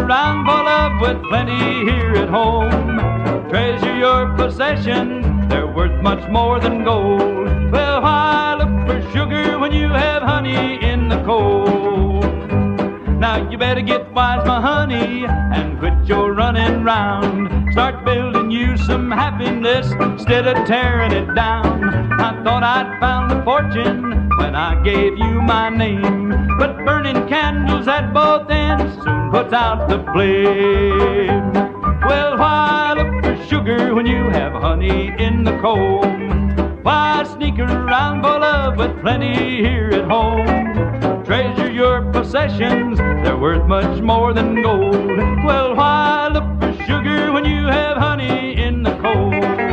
around for love with plenty here at home. Treasure your possessions, they're worth much more than gold. Well, why look for sugar when you have honey in the cold? Now you better get wise, my honey, and quit your running round. Start building you some happiness instead of tearing it down. I thought I'd found a fortune when I gave you my name, but burning candles at both ends soon puts out the flame. Well, why look for sugar when you have honey in the comb? Why sneak around for love with plenty here at home? Treasure your possessions, they're worth much more than gold. Well, why look for sugar when you have honey in the cold?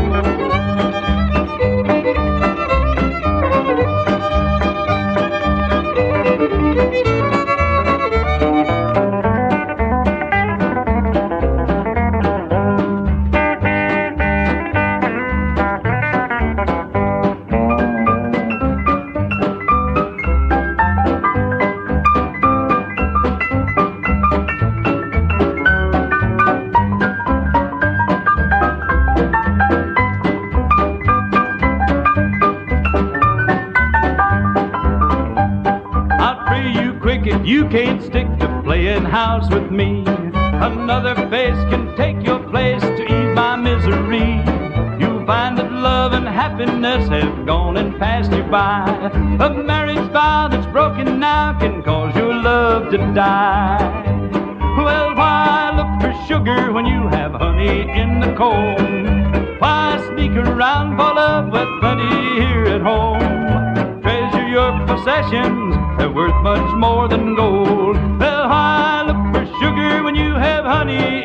If you can't stick to playing house with me, another face can take your place to ease my misery. You'll find that love and happiness have gone and passed you by. A marriage vow that's broken now can cause your love to die. Well, why look for sugar when you have honey in the comb? Why sneak around for love with plenty here at home? Treasure your possessions, they're worth much more than gold. Well, why look for sugar when you have honey